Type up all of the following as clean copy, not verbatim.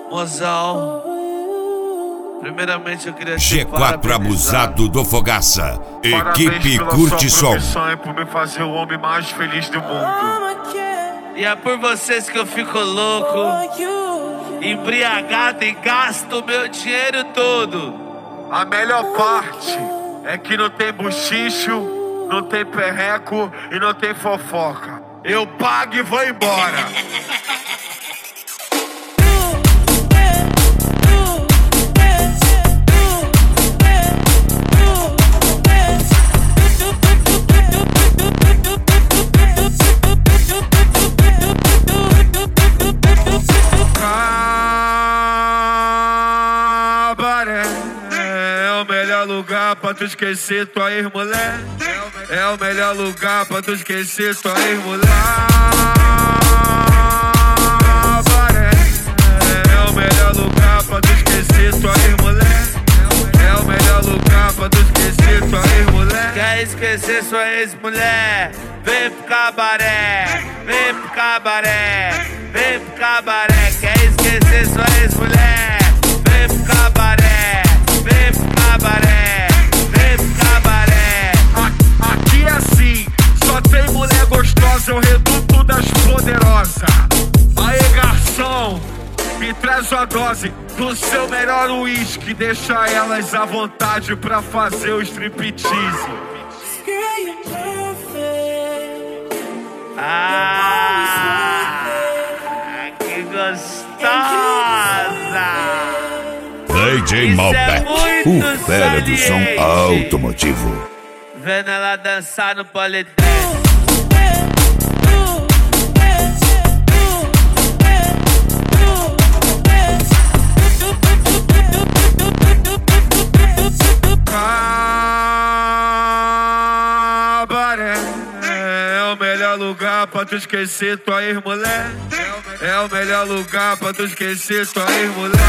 Mozão, primeiramente eu queria G4 abusado do Fogaça. Equipe Curte Som. É por me fazer o homem mais feliz do mundo. E é por vocês que eu fico louco, embriagado e gasto meu dinheiro todo. A melhor parte é que não tem buchicho, não tem perreco e não tem fofoca. Eu pago e vou embora. É o melhor lugar pra tu esquecer tua ex-mulher. É o melhor lugar pra tu esquecer tua ex-mulher. É o melhor lugar pra tu esquecer tua ex-mulher. É o melhor lugar pra tu esquecer tua ex-mulher. Quer esquecer sua ex-mulher? Vem pro cabaré, vem pro cabaré, vem pro cabaré. Quer esquecer sua ex-mulher? Vem pro cabaré, vem pro cabaré, vem pro cabaré. Aqui é assim, só tem mulher gostosa, é o reduto das poderosas. Aê, garçom, me traz uma dose do seu melhor uísque. Deixa elas à vontade pra fazer o striptease. Que gostosa! DJ Malbec, o fera do som automotivo. Vendo ela dançar no polidense. É o melhor lugar pra tu esquecer tua ex-mulher. É o melhor lugar pra tu esquecer tua ex-mulher.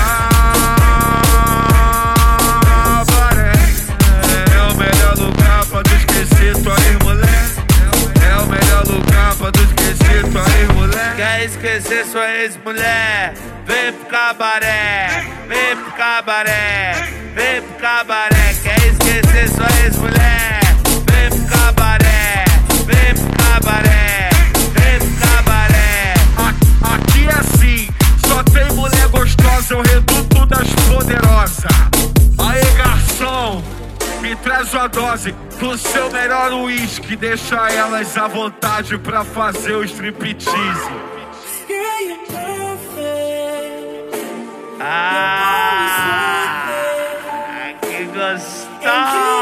É o melhor lugar pra tu esquecer tua ex-mulher. É o melhor lugar pra tu esquecer tua ex-mulher. Quer esquecer sua ex-mulher? Vem pro cabaré, vem pro cabaré, vem pro cabaré. Quer esquecer sua ex-mulher? Vem pro cabaré, vem pro cabaré, vem pro cabaré. Aqui é assim, só tem mulher gostosa, é o reduto das poderosas. Aê, garçom, me traz uma dose do seu melhor uísque. Deixa elas à vontade pra fazer o striptease. Que gostosa!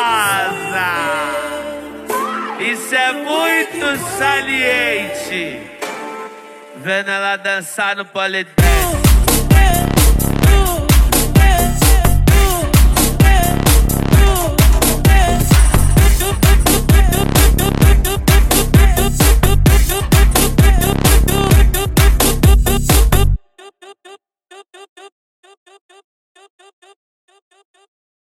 Isso é muito saliente. Vendo ela dançar no polidense.